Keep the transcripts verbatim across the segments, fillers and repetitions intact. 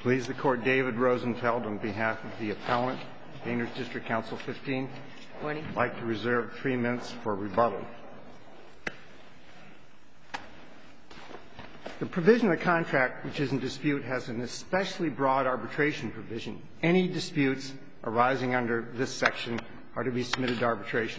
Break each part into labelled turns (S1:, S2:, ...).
S1: Please the Court, David Rosenfeld, on behalf of the appellant, Dana District Council fifteen.
S2: Morning.
S1: I'd like to reserve three minutes for rebuttal. The provision of the contract which is in dispute has an especially broad arbitration provision. Any disputes arising under this section are to be submitted to arbitration.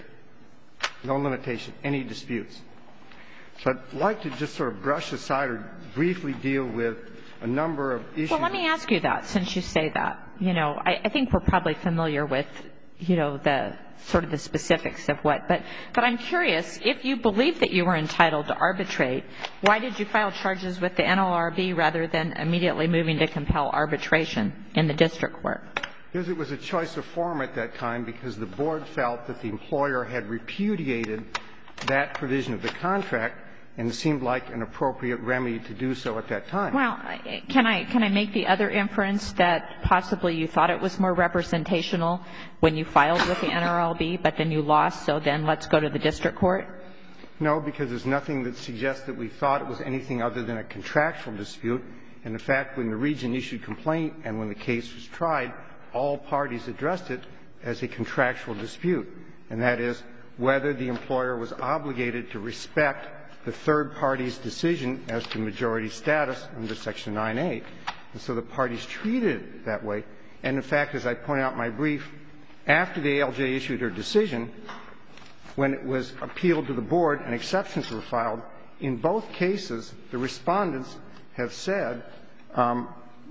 S1: No limitation, any disputes. So I'd like to just sort of brush aside or briefly deal with a number of issues.
S2: Well, let me ask you that, since you say that. You know, I, I think we're probably familiar with, you know, the sort of the specifics of what. But, but I'm curious, if you believe that you were entitled to arbitrate, why did you file charges with the N L R B rather than immediately moving to compel arbitration in the district court?
S1: Because it was a choice of form at that time, because the board felt that the employer had repudiated that provision of the contract, and it seemed like an appropriate remedy to do so at that time.
S2: Well, can I can I make the other inference that possibly you thought it was more representational when you filed with the N L R B, but then you lost, so then let's go to the district court?
S1: No, because there's nothing that suggests that we thought it was anything other than a contractual dispute. And in fact, when the region issued complaint and when the case was tried, all parties addressed it as a contractual dispute, and that is whether the employer was obligated to respect the third party's decision as to majority status under Section nine A. And so the parties treated it that way. And in fact, as I point out in my brief, after the A L J issued her decision, when it was appealed to the board and exceptions were filed, in both cases, the respondents have said um,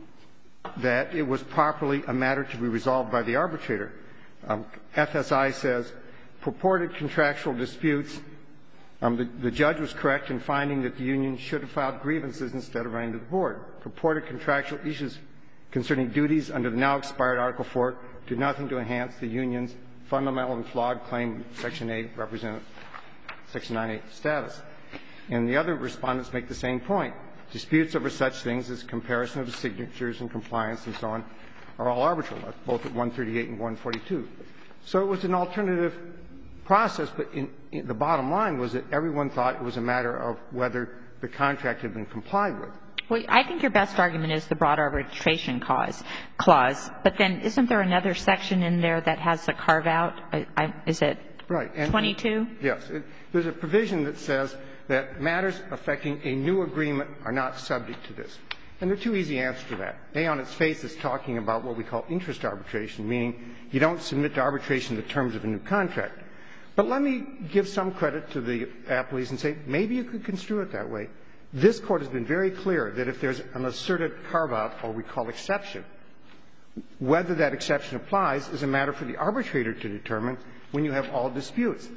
S1: that it was properly a matter to be resolved by the arbitrator. Um, F S I says, purported contractual disputes, um, the, the judge was correct in finding that the union should have filed grievances instead of writing to the board. Purported contractual issues concerning duties under the now expired Article four do nothing to enhance the union's fundamental and flawed claim Section eight represent Section nine A status. And the other respondents make the same point. Disputes over such things as comparison of the signatures and compliance and so on are all arbitral, both at one thirty-eight and one forty-two. So it was an alternative process, but in, in the bottom line was that everyone thought it was a matter of whether the contract had been complied with.
S2: Well, I think your best argument is the broad arbitration cause, clause. But then isn't there another section in there that has a carve-out? I, I, is it
S1: right. And,
S2: twenty-two?
S1: Yes. It, there's a provision that says that matters affecting a new agreement are not subject to this. And there are two easy answers to that. A, on its face, is talking about what we call interest arbitration, meaning you don't submit to arbitration the terms of a new contract. But let me give some credit to the appellees and say maybe you could construe it that way. This Court has been very clear that if there's an asserted carve-out, or we call exception, whether that exception applies is a matter for the arbitrator to determine when you have all disputes.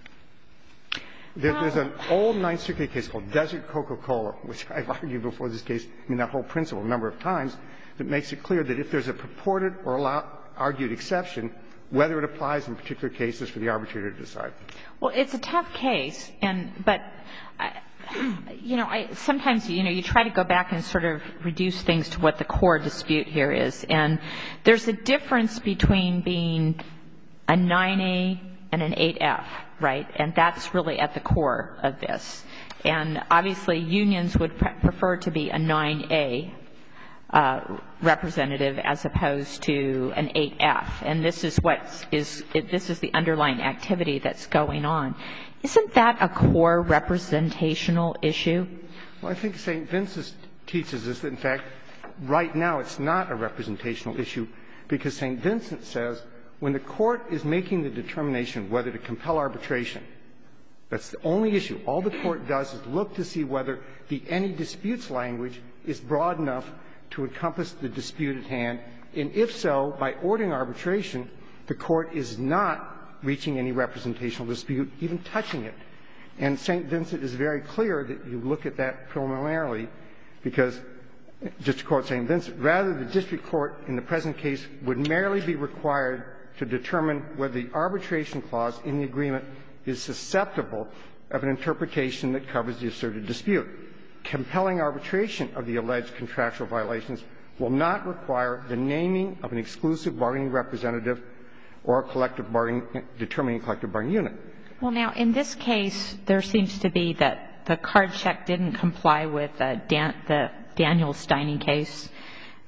S1: There, there's an old Ninth Circuit case called Desert Coca-Cola, which I've argued before this case, I mean, that whole principle a number of times, that makes it clear that if there's a purported or allowed, argued exception, whether it applies in particular cases for the arbitrator to decide.
S2: Well, it's a tough case, and but, I, you know, I, sometimes, you know, you try to go back and sort of reduce things to what the core dispute here is. And there's a difference between being a nine A and an eight F, right? And that's really at the core of this. And obviously, unions would pre- prefer to be a nine A uh, representative as opposed to an eight F. And this is what is it, this is the underlying activity that's going on. Isn't that a core representational issue?
S1: Well, I think Saint Vincent teaches us that, in fact, right now it's not a representational issue, because Saint Vincent says when the court is making the determination whether to compel arbitration, that's the only issue. All the court does is look to see whether the any disputes language is broad enough to encompass the dispute at hand. And if so, by ordering arbitration, the court is not reaching any representational dispute, even touching it. And Saint Vincent is very clear that you look at that preliminarily, because, just to quote Saint Vincent, rather the district court in the present case would merely be required to determine whether the arbitration clause in the agreement is susceptible of an interpretation that covers the asserted dispute. Compelling arbitration of the alleged contractual violations will not require the naming of an exclusive bargaining representative or a collective bargaining, determining a collective bargaining unit.
S2: Well, now, in this case, there seems to be that the card check didn't comply with uh, Dan, the Daniel Steining case.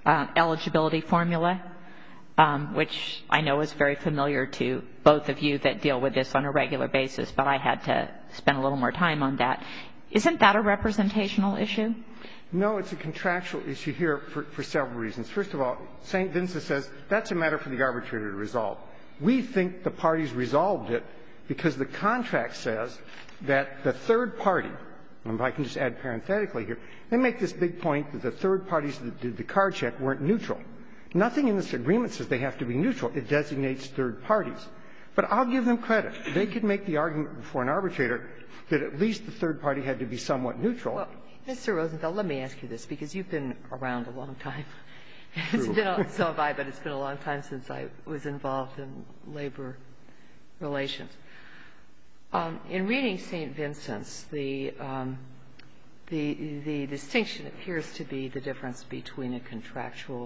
S2: uh, eligibility formula, um, which I know is very familiar to both of you that deal with this on a regular basis, but I had to spend a little more time on that. Isn't that a representational issue?
S1: No, it's a contractual issue here for, for several reasons. First of all, Saint Vincent says that's a matter for the arbitrator to resolve. We think the parties resolved it because the contract says that the third party, and if I can just add parenthetically here, they make this big point that the third parties that did the card check weren't neutral. Nothing in this agreement says they have to be neutral. It designates third parties. But I'll give them credit. They could make the argument before an arbitrator that at least the third party had to be somewhat neutral.
S3: Well, Mister Rosenfeld, let me ask you this, because you've been around a long time.
S1: True.
S3: It's been a, so have I, but it's been a long time since I was involved in labor relations. Um, in reading Saint Vincent's, the, um, the, the distinction appears to be the difference between a contractual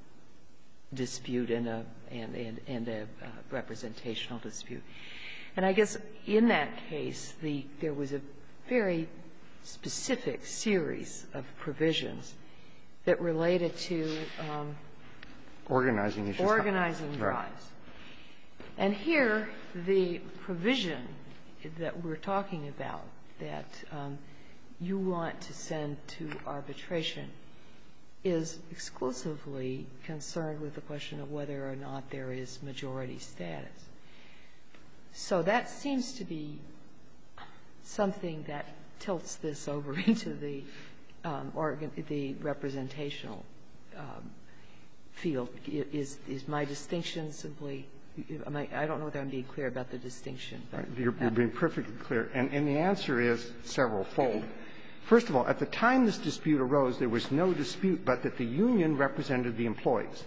S3: dispute and a, and, and, and a uh, representational dispute. And I guess in that case, the, there was a very specific series of provisions that related to um,
S1: organizing issues.
S3: Organizing
S1: right.
S3: drives. And here, the provision that we're talking about that um, you want to send to arbitration is exclusively concerned with the question of whether or not there is majority status. So that seems to be something that tilts this over into the um, organ, the representational um, field. Is is my distinction simply? Am I, I don't know whether I'm being clear about the distinction.
S1: Right. You're, you're being perfectly clear, and, and the answer is several-fold. First of all, at the time this dispute arose, there was no dispute but that the union represented the employees.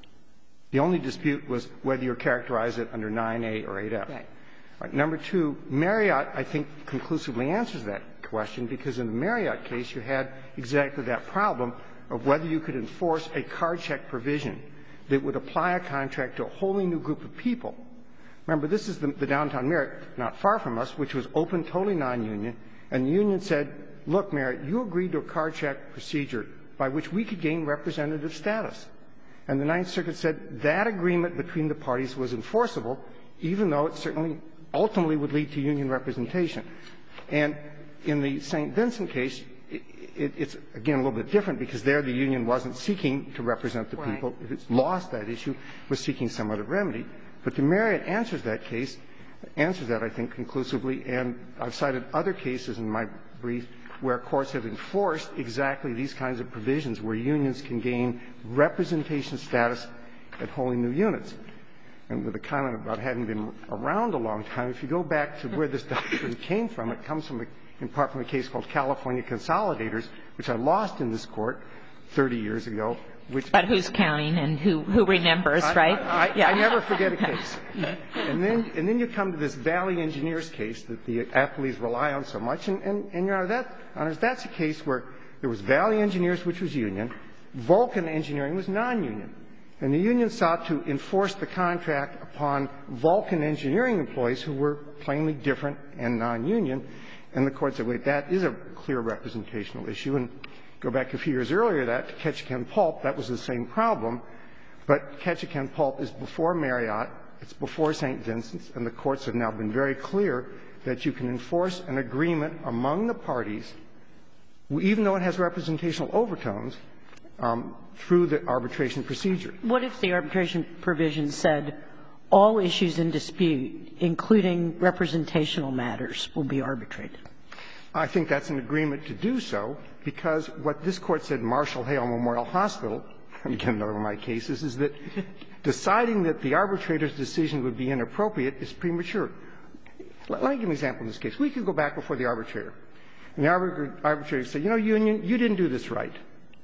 S1: The only dispute was whether you characterize it under nine A or eight F.
S3: Right.
S1: Right. Number two, Marriott, I think, conclusively answers that question, because in the Marriott case, you had exactly that problem of whether you could enforce a card check provision that would apply a contract to a wholly new group of people. Remember, this is the, the downtown Marriott, not far from us, which was open, totally non-union, and the union said, look, Marriott, you agreed to a card check procedure by which we could gain representative status. And the Ninth Circuit said that agreement between the parties was enforceable, even though it certainly ultimately would lead to union representation. And in the Saint Vincent case, it, it, it's, again, a little bit different, because there the union wasn't seeking to represent the
S3: right.
S1: people. If it's lost that issue, was seeking some other remedy. But the Marriott answers that case, answers that, I think, conclusively, and I've cited other cases in my brief where courts have enforced exactly these kinds of provisions where unions can gain representation status at wholly new units. And with a comment about having been around a long time, if you go back to where this doctrine came from, it comes from, a, in part from a case called California Consolidators, which I lost in this court thirty years ago. Which,
S2: but who's counting and who, who remembers,
S1: I,
S2: right?
S1: I, I,
S2: yeah.
S1: I never forget a case. and then and then you come to this Valley Engineers case that the athletes rely on so much. And, and, and Your Honor, that, Honors, that's a case where there was Valley Engineers, which was union. Vulcan Engineering was non-union. And the union sought to enforce the contract upon Vulcan Engineering employees who were plainly different and non-union. And the court said, wait, that is a clear representational issue. And go back a few years earlier, that to Ketchikan Pulp, that was the same problem. But Ketchikan Pulp is before Marriott, it's before Saint Vincent's, and the courts have now been very clear that you can enforce an agreement among the parties, even though it has representational overtones, um, through the arbitration procedure.
S4: What if the arbitration provision said all issues in dispute, including representational matters, will be arbitrated?
S1: I think that's an agreement to do so, because what this Court said in Marshall Hale Memorial Hospital, and again, another one of my cases, is that deciding that the arbitrator's decision would be inappropriate is premature. Let me give an example in this case. We could go back before the arbitrator, and the arbitrator said, you know, union, you didn't do this right.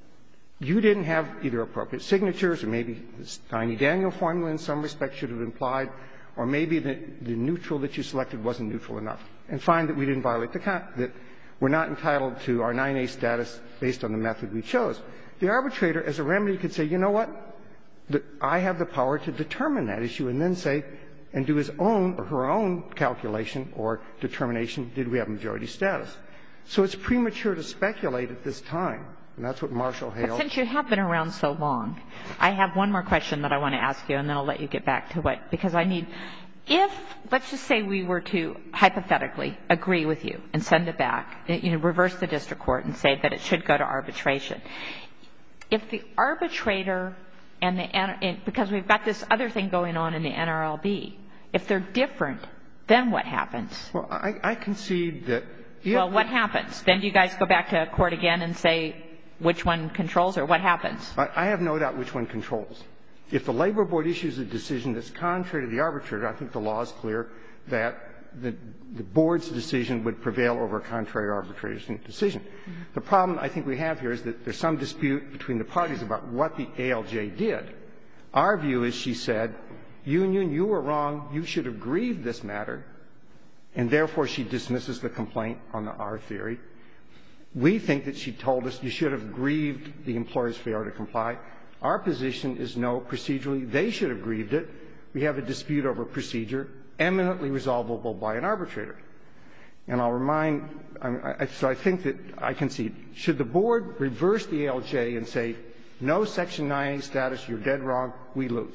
S1: You didn't have either appropriate signatures, or maybe the Steiny-Daniel formula in some respects should have been applied, or maybe the, the neutral that you selected wasn't neutral enough, and find that we didn't violate the con- that we're not entitled to our nine A status based on the method we chose. The arbitrator, as a remedy, could say, you know what, the, I have the power to determine that issue, and then say, and do his own or her own calculation or determination, did we have majority status. So it's premature to speculate at this time And that's what Marshall Hale.
S2: But since you have been around so long, I have one more question that I want to ask you, and then I'll let you get back to what, because I need, if, let's just say we were to hypothetically agree with you and send it back, you know, reverse the district court and say that it should go to arbitration. If the arbitrator and the, because we've got this other thing going on in the N R L B, if they're different, then what happens?
S1: Well, I, I concede that.
S2: Well, what happens? Then do you guys go back to court again and say which one controls, or what happens?
S1: I, I have no doubt which one controls. If the Labor Board issues a decision that's contrary to the arbitrator, I think the law is clear that the, the Board's decision would prevail over a contrary arbitration decision. Mm-hmm. The problem I think we have here is that there's some dispute between the parties about what the A L J did. Our view is she said, Union, you were wrong. You should have grieved this matter. And therefore, she dismisses the complaint on the our theory. We think that she told us you should have grieved the employer's failure to comply. Our position is no, procedurally, they should have grieved it. We have a dispute over procedure, eminently resolvable by an arbitrator. And I'll remind, I, I, so I think that I concede, should the Board reverse the A L J and say, no Section nine A status, you're dead wrong, we lose.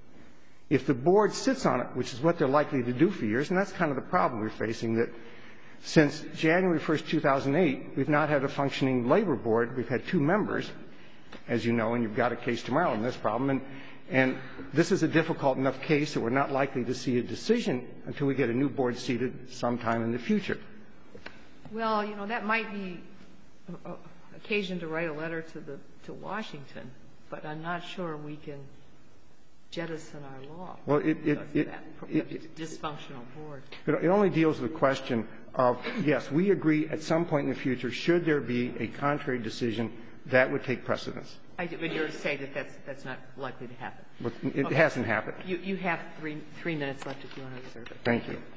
S1: If the Board sits on it, which is what they're likely to do for years, and that's kind of the problem we're facing, that since January first, two thousand eight, we've not had a functioning Labor Board. We've had two members, as you know, and you've got a case tomorrow on this problem. And, and this is a difficult enough case that we're not likely to see a decision until we get a new Board seated sometime in the future.
S3: Well, you know, that might be a, a occasion to write a letter to the to Washington, but I'm not sure we can jettison our law.
S1: Well, it, it, it,
S3: it, it dysfunctional board.
S1: It only deals with the question of, yes, we agree at some point in the future, should there be a contrary decision, that would take precedence.
S3: I would you say that that's, that's not likely to happen.
S1: But it okay. hasn't happened.
S3: You, you have three, three minutes left if you want to reserve it.
S1: Thank you.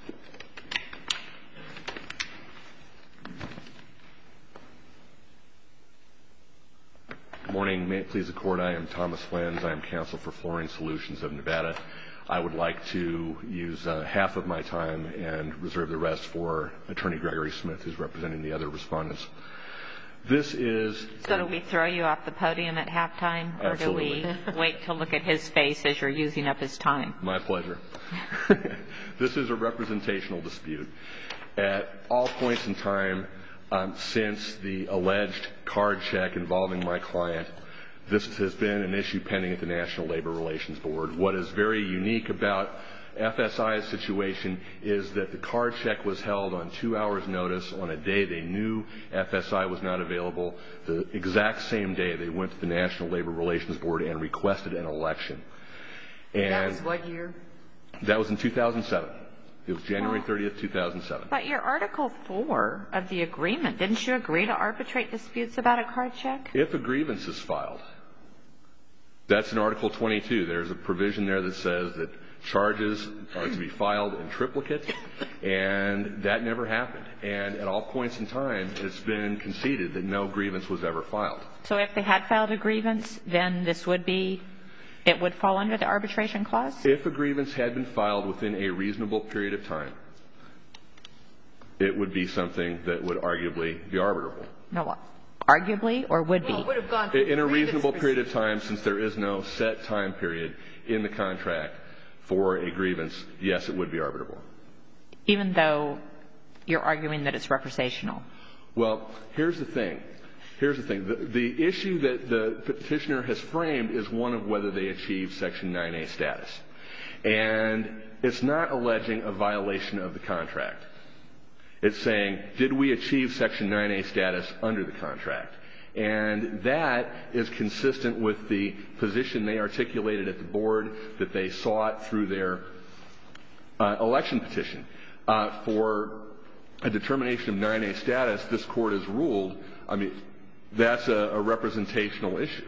S5: Good morning. May it please the Court, I am Thomas Lenz. I am counsel for Flooring Solutions of Nevada. I would like to use uh, half of my time and reserve the rest for Attorney Gregory Smith, who's representing the other respondents. This is...
S2: So do we throw you off the podium at halftime? Or
S5: Absolutely.
S2: do we wait to look at his face as you're using up his time?
S5: My pleasure. This is a representational dispute. At all points in time, Um, since the alleged card check involving my client, this has been an issue pending at the National Labor Relations Board. What is very unique about F S I's situation is that the card check was held on two hours' notice on a day they knew F S I was not available. The exact same day they went to the National Labor Relations Board and requested an election. And
S3: that was what year?
S5: That was in two thousand seven. It was January thirtieth, two thousand seven.
S2: But your Article four of the agreement, didn't you agree to arbitrate disputes about a card check?
S5: If a grievance is filed, that's in Article twenty-two. There's a provision there that says that charges are to be filed in triplicate, and that never happened. And at all points in time, it's been conceded that no grievance was ever filed.
S2: So if they had filed a grievance, then this would be... It would fall under the arbitration clause?
S5: If a grievance had been filed within a reasonable period of time, it would be something that would arguably be arbitrable.
S2: No, arguably or would be?
S3: Well, it would have gone through
S5: in a reasonable period of time, since there is no set time period in the contract for a grievance, yes, it would be arbitrable.
S2: Even though you're arguing that it's representational?
S5: Well, here's the thing. Here's the thing. The, the issue that the petitioner has framed is one of whether they achieve Section nine A status. And it's not alleging a violation of the contract. It's saying, did we achieve Section nine A status under the contract? And that is consistent with the position they articulated at the board that they sought through their uh, election petition. Uh, for a determination of nine A status, this Court has ruled, I mean, that's a, a representational issue.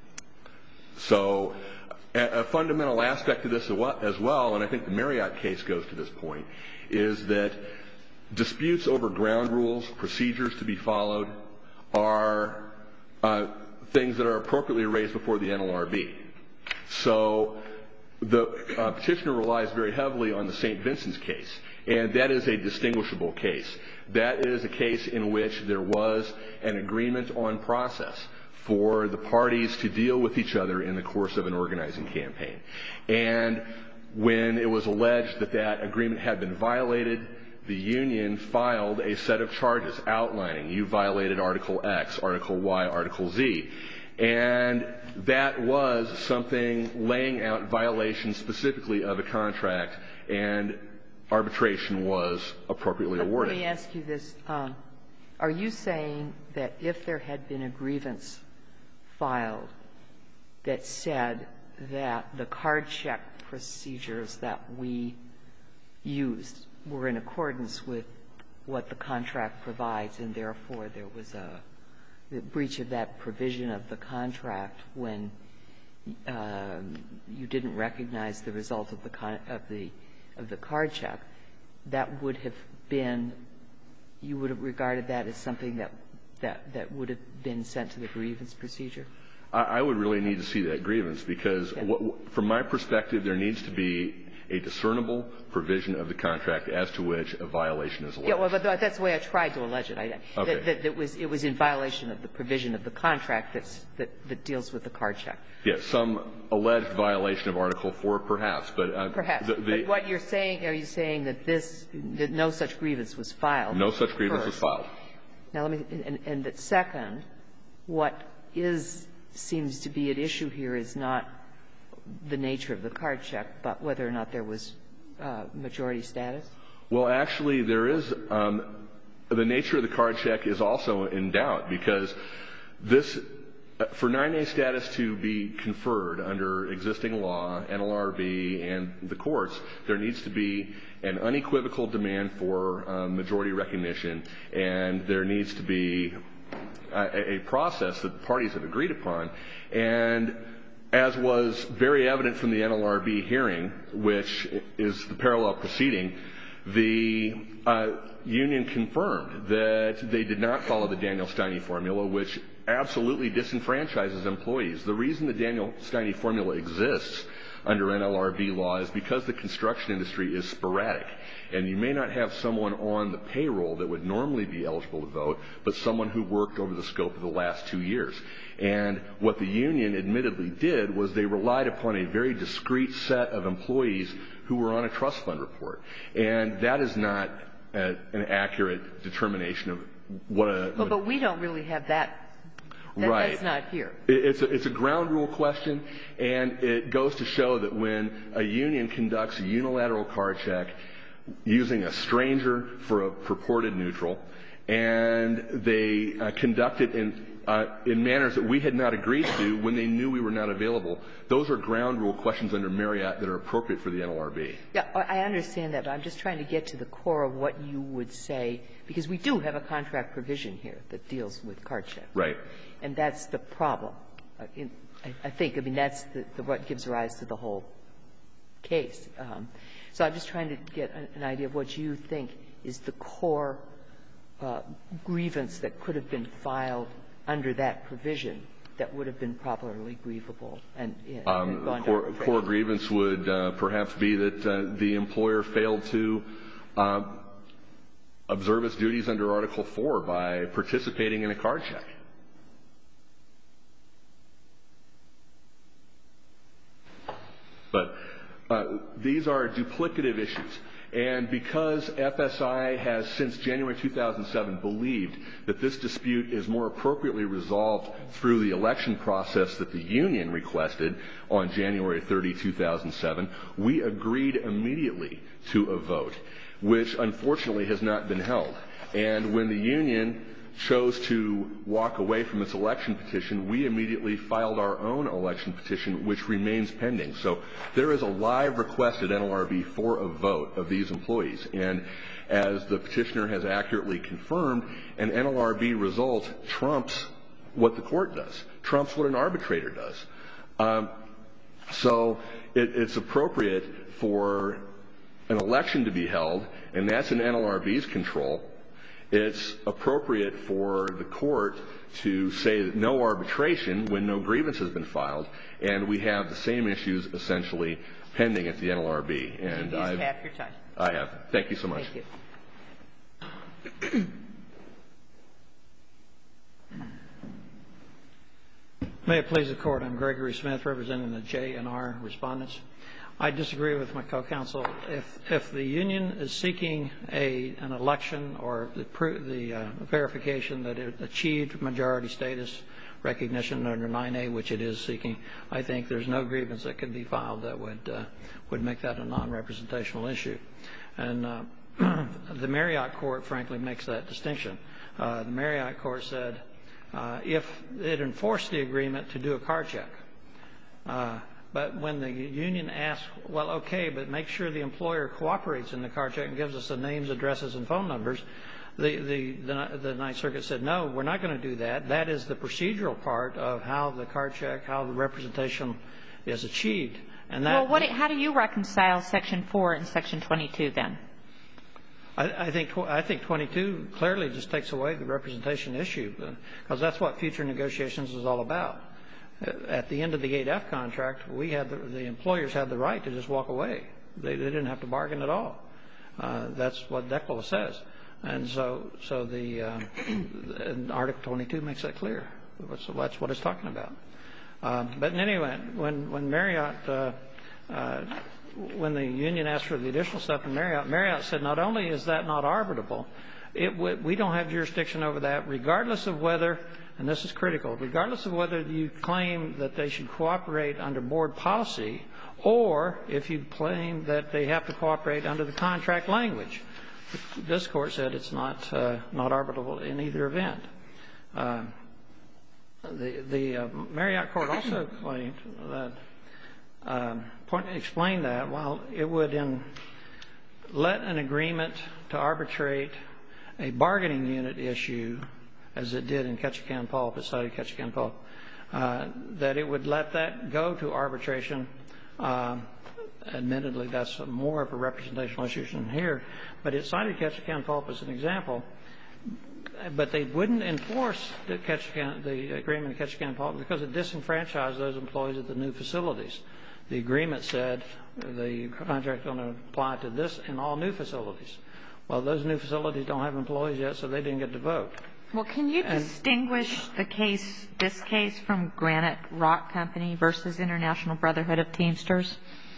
S5: So a, a fundamental aspect of this as well, and I think the Marriott case goes to this point, is that disputes over ground rules, procedures to be followed, are uh, things that are appropriately raised before the N L R B. So the uh, petitioner relies very heavily on the Saint Vincent's case. And that is a distinguishable case. That is a case in which there was an agreement on process for the parties to deal with each other in the course of an organizing campaign. And when it was alleged that that agreement had been violated, the union filed a set of charges outlining you violated Article X, Article Y, Article Z. And that was something laying out violations specifically of a contract, and arbitration was appropriately awarded.
S3: Let me ask you this. Um, are you saying that if there had been a grievance filed that said that the card check procedures that we used were in accordance with what the contract provides, and therefore there was a the breach of that provision of the contract when uh, you didn't recognize the result of the con of the of the card check, that would have been, you would have regarded that as something that that that would have been sent to the grievance procedure?
S5: I, I would really need to see that grievance because,
S3: yeah.
S5: what, from my perspective, there needs to be a discernible provision of the contract as to which a violation is alleged.
S3: Yeah, well, but that's the way I tried to allege it. I,
S5: okay.
S3: that, that it was it was in violation of the provision of the contract that's, that that deals with the card check.
S5: Yes, some alleged violation of Article four, perhaps, but uh,
S3: perhaps.
S5: The, the,
S3: but what you're saying, are you saying that this that no such grievance was filed?
S5: No such grievance
S3: first?
S5: was filed.
S3: Now, let me and, and that second, what is seems to be at issue here is not the nature of the card check, but whether or not there was uh, majority status?
S5: Well, actually, there is um, the nature of the card check is also in doubt because this, for nine A status to be conferred under existing law, N L R B, and the courts, there needs to be an unequivocal demand for um, majority recognition, and there needs to be a, a process that the parties have agreed upon. And as was very evident from the N L R B hearing, which is the parallel proceeding, the uh, union confirmed that they did not follow the Daniel-Steine formula, which absolutely disenfranchises employees. The reason the Daniel-Steine formula exists under N L R B law is because the construction industry is sporadic. And you may not have someone on the payroll that would normally be eligible to vote, but someone who worked over the scope of the last two years. And what the union admittedly did was they relied upon a very discrete set of employees who were on a trust fund report. And that is not a, an accurate determination of what a...
S3: Well, but we don't really have that. That,
S5: right.
S3: That's not here.
S5: It's a, it's a ground rule question, and it goes to show that when a union conducts a unilateral card check using a stranger for a purported neutral, and they uh, conduct it in, uh, in manners that we had not agreed to when they knew we were not available, those are ground rule questions under Marriott that are appropriate for the N L R B.
S3: Yeah, I understand that, but I'm just trying to get to the core of what you would say, because we do have a contract provision here that deals with card checks.
S5: Right.
S3: And that's the problem. Uh, in, I, I think, I mean, that's the, the, what gives rise to the whole case. Um, so I'm just trying to get an, an idea of what you think is the core uh, grievance that could have been filed under that provision that would have been properly grievable and, and
S5: um,
S3: gone
S5: core,
S3: to arbitration.
S5: core grievance would uh, perhaps be that uh, the employer failed to uh, observe its duties under Article four by participating in a card check. But uh, these are duplicative issues. And because F S I has, since January two thousand seven, believed that this dispute is more appropriately resolved through the election process that the union requested on January thirtieth, two thousand seven, we agreed immediately to a vote, which unfortunately has not been held. And when the union chose to walk away from its election petition, we immediately filed our own election petition, which remains pending. So there is a live request at N L R B for a vote of these employees. And as the petitioner has accurately confirmed, an N L R B result trumps what the court does, trumps what an arbitrator does. Um, so it, it's appropriate for an election to be held, and that's in N L R B's control. it's appropriate for the court to say that no arbitration when no grievance has been filed, and we have the same issues essentially pending at the N L R B. And
S3: You've used
S5: I've,
S3: half your time.
S5: I have. Thank you so much.
S3: Thank you.
S6: May it please the Court. I'm Gregory Smith, representing the J and R respondents. I disagree with my co-counsel. If if the union is seeking a an election or the the uh, verification that it achieved majority status recognition under nine A, which it is seeking, I think there's no grievance that could be filed that would uh, would make that a non-representational issue. And uh, the Marriott Court, frankly, makes that distinction. Uh, the Marriott Court said uh, if it enforced the agreement to do a car check, uh, but when the union asked, well, okay, but make sure the employer cooperates in the car check and gives us the names, addresses, and phone numbers, the, the, the, the Ninth Circuit said, no, we're not going to do that. That is the procedural part of how the car check, how the representation is achieved. And that,
S2: well, what, how do you reconcile Section four and Section twenty-two then?
S6: I, I think I think twenty-two clearly just takes away the representation issue, because that's what future negotiations is all about. At the end of the eight F contract, we had the, the employers had the right to just walk away. They, they didn't have to bargain at all. Uh, that's what DECLA says, and so so the uh, and Article twenty-two makes that clear. So that's what it's talking about. Um, but anyway, when when Marriott uh, uh, when the union asked for the additional stuff in Marriott, Marriott said not only is that not arbitrable, it w- we don't have jurisdiction over that, regardless of whether, and this is critical, regardless of whether you claim that they should cooperate under board policy or if you claim that they have to cooperate under the contract language. This court said it's not uh, not arbitrable in either event. Uh, the the uh, Marriott court also claimed that um, point, explained that while it would in, let an agreement to arbitrate a bargaining unit issue, as it did in Ketchikan Pulp, it cited Ketchikan Pulp, uh, that it would let that go to arbitration. Uh, admittedly, that's more of a representational issue than here, but it cited Ketchikan Pulp as an example. But they wouldn't enforce the, Ketchikan, the agreement in Ketchikan Pulp because it disenfranchised those employees at the new facilities. The agreement said the contract is going to apply to this and all new facilities. Well, those new facilities don't have employees yet, so they didn't get to vote.
S2: Well, can you
S6: And,
S2: distinguish the case, this case, from Granite Rock Company versus International Brotherhood of Teamsters?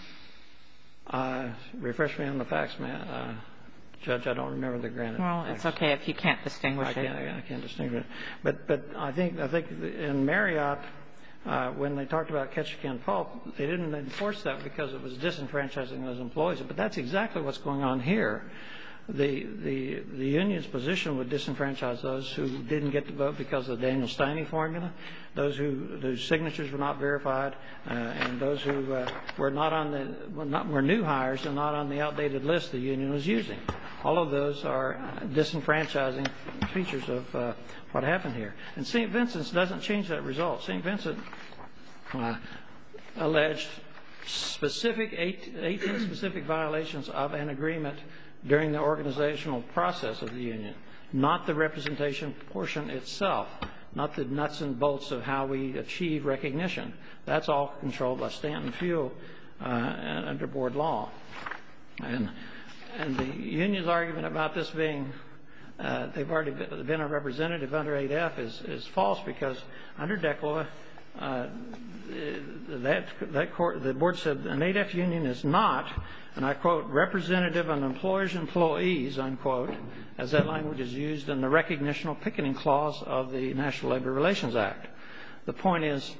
S6: Uh, refresh me on the facts, man. Uh, Judge, I don't remember the Granite.
S2: Well, it's okay if you can't distinguish
S6: I
S2: it.
S6: can't, I can't distinguish it. But, but I think, I think in Marriott, uh, when they talked about Ketchikan Pulp, they didn't enforce that because it was disenfranchising those employees. But that's exactly what's going on here. The, the, the union's position would disenfranchise those who didn't get to vote because of the Daniel Steiny formula, those who, whose signatures were not verified, uh, and those who uh, were not on the, were, not, were new hires and not on the outdated list the union was using. All of those are disenfranchising features of uh, what happened here. And Saint Vincent's doesn't change that result. Saint Vincent uh, alleged specific, eight, eighteen specific violations of an agreement during the organizational process of the union, not the representation portion itself, not the nuts and bolts of how we achieve recognition. That's all controlled by Stanton Fuel uh, under board law. And and the union's argument about this being uh, they've already been a representative under eight F is, is false because under DECLA, uh, that that court, the board said an eight F union is not, and I quote, representative of employers' employees, unquote, as that language is used in the recognitional picketing clause of the National Labor Relations Act. The point is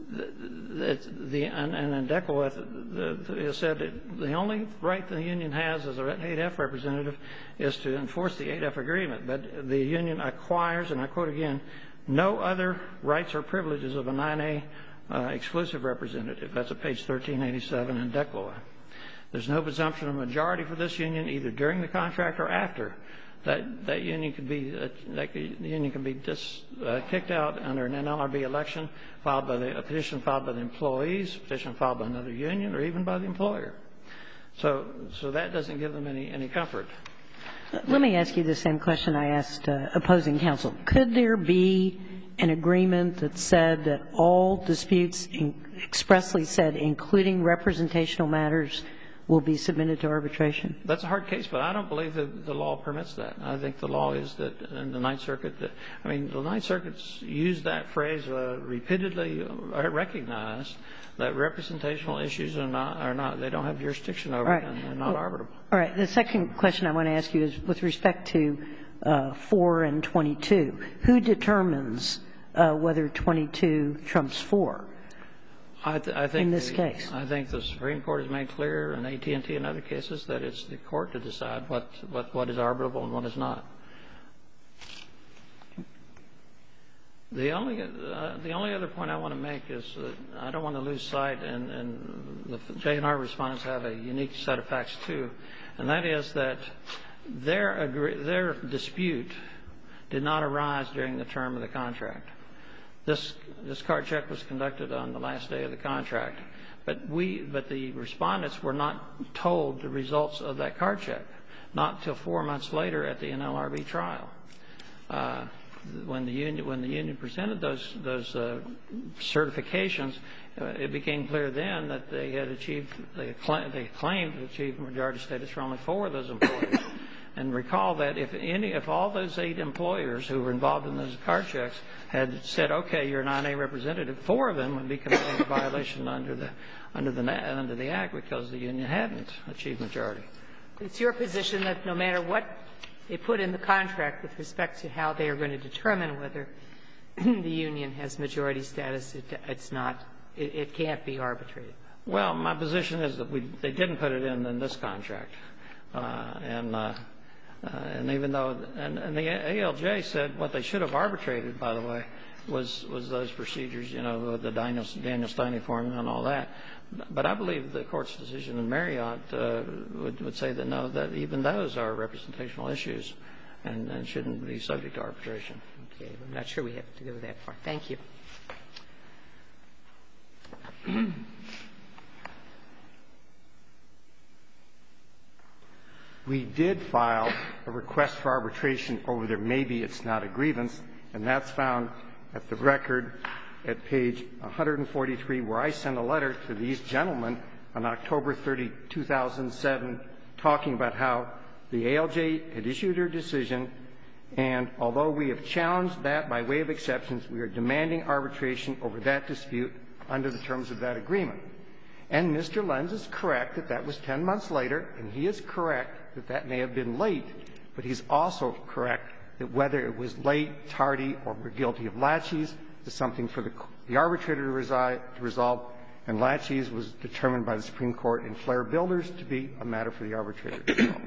S6: that the, and, and in DECLA, it said that the only right the union has as an eight F representative is to enforce the eight F agreement. But the union acquires, and I quote again, no other rights or privileges of a nine A uh, exclusive representative. That's at page thirteen eighty-seven in DECLA. There's no presumption of majority for this union either during the contract or after. That that union could be uh, that union can be just uh, kicked out under an N L R B election filed by the a petition filed by the employees, a petition filed by another union, or even by the employer. So so that doesn't give them any any comfort.
S4: Let me ask you the same question I asked uh, opposing counsel. Could there be an agreement that said that all disputes in, expressly said, including representational matters, will be submitted to arbitration?
S6: That's a hard case, but I don't believe that the law permits that. I think the law is that in the Ninth Circuit, that, I mean, the Ninth Circuit's used that phrase uh, repeatedly, uh, recognized that representational issues are not, are not, they don't have jurisdiction over
S4: right.
S6: it and they're not
S4: well,
S6: arbitrable.
S4: All right. The second question I want to ask you is with respect to uh, four and twenty-two. Who determines uh, whether twenty-two trumps four?
S6: I, th- I think
S4: in this
S6: the,
S4: case.
S6: I think the Supreme Court has made clear in A T and T and other cases that it's the court to decide what, what, what is arbitrable and what is not. The only, uh, the only other point I want to make is that I don't want to lose sight, and, and the J and R respondents have a unique set of facts too, and that is that their, agree- their dispute did not arise during the term of the contract. This, this card check was conducted on the last day of the contract, but we, but the respondents were not told the results of that card check, not till four months later at the N L R B trial. Uh, when the union, when the union presented those, those uh, certifications, uh, it became clear then that they had achieved, they, cl- they claimed to achieve majority status for only four of those employees. And recall that if any, if all those eight employers who were involved in those card checks had said, "Okay, you're a nine A representative," four of them would be committing a violation under the under the under the Act because the union hadn't achieved majority.
S3: It's your position that no matter what they put in the contract with respect to how they are going to determine whether the union has majority status, it, it's not, it, it can't be arbitrated.
S6: Well, my position is that we they didn't put it in in this contract, uh, and. Uh, Uh, and even though, and, and the A L J said what they should have arbitrated, by the way, was was those procedures, you know, the Daniel, Daniel Steiny formula and all that. But I believe the court's decision in Marriott uh, would, would say that no, that even those are representational issues and, and shouldn't be subject to arbitration.
S3: Okay, I'm not sure we have to go that far. Thank you.
S1: We did file a request for arbitration over there. Maybe it's not a grievance, and that's found at the record at page one forty-three, where I sent a letter to these gentlemen on October thirtieth, two thousand seven, talking about how the A L J had issued her decision, and although we have challenged that by way of exceptions, we are demanding arbitration over that dispute under the terms of that agreement. And Mister Lenz is correct that that was ten months later, and he is correct that that may have been late, but he's also correct that whether it was late, tardy, or we're guilty of laches is something for the, the arbitrator to, resi- to resolve, and laches was determined by the Supreme Court in Flair Builders to be a matter for the arbitrator to resolve.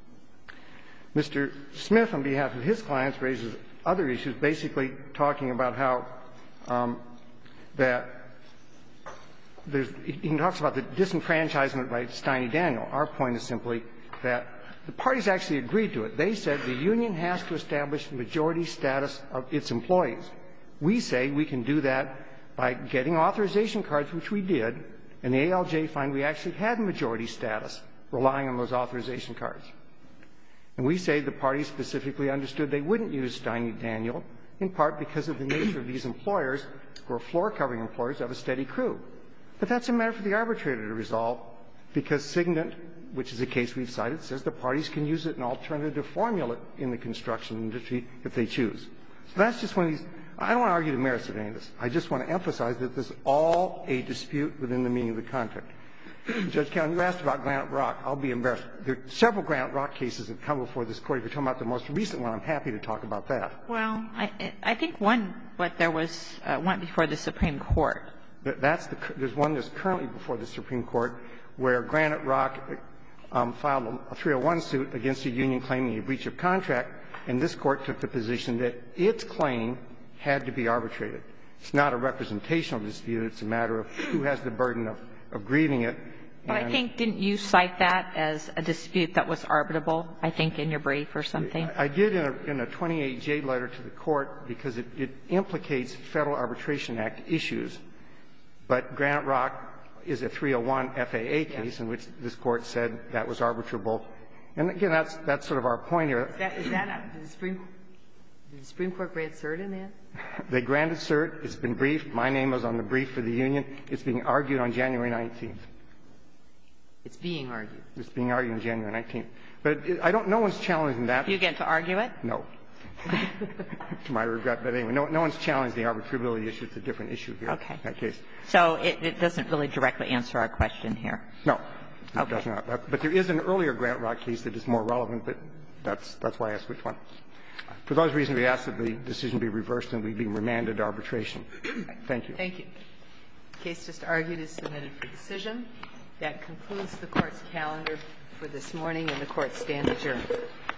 S1: Mister Smith, on behalf of his clients, raises other issues, basically talking about how um, that there's, he talks about the disenfranchisement by Steiny Daniel. Our point is simply that the parties actually agreed to it. They said the union has to establish majority status of its employees. We say we can do that by getting authorization cards, which we did, and the A L J find we actually had majority status relying on those authorization cards. And we say the parties specifically understood they wouldn't use Steiny Daniel, in part because of the nature of these employers, who are floor-covering employers, have a steady crew. But that's a matter for the arbitrator to resolve, because Signet, which is a case we've cited, says the parties can use it in alternative formula in the construction industry if they choose. So that's just one of these. I don't want to argue the merits of any of this. I just want to emphasize that this is all a dispute within the meaning of the contract. Judge Cowan, you asked about Granite Rock. I'll be embarrassed. There are several Granite Rock cases that have come before this Court. If you're talking about the most recent one, I'm happy to talk about that.
S2: Well, I, I think one, what there was, uh, went before the Supreme Court.
S1: That's the, there's one that's currently before the Supreme Court where Granite Rock um, filed a three oh one suit against a union claiming a breach of contract, and this Court took the position that its claim had to be arbitrated. It's not a representational dispute. It's a matter of who has the burden of, of grieving it.
S2: But I think, didn't you cite that as a dispute that was arbitrable, I think, in your brief or something?
S1: I, I did in a, in a twenty-eight J letter to the Court because it, it implicates Federal Arbitration Act issues. But Granite Rock is a three oh one F A A case in which this Court said that was arbitrable. And again, that's that's sort of our point here.
S3: Is that, is that a, did the Supreme, did the Supreme Court grant cert in that?
S1: They granted cert. It's been briefed. My name was on the brief for the union. It's being argued on January nineteenth.
S3: It's being argued.
S1: It's being argued on January nineteenth. But it, I don't, no one's challenging that.
S2: Do you get to argue it?
S1: No. To my regret. But anyway, no, no one's challenged the arbitrability issue. It's a different issue here.
S2: Okay.
S1: In that case.
S2: So it, it doesn't really directly answer our question here.
S1: No. It
S2: Okay.
S1: does not. But, but there is an earlier Grant Rock case that is more relevant, but that's, that's why I asked which one. For those reasons, we ask that the decision be reversed and we be remanded to arbitration. Thank you.
S3: Thank you. The case just argued is submitted for decision. That concludes the Court's calendar for this morning, and the Court stands adjourned.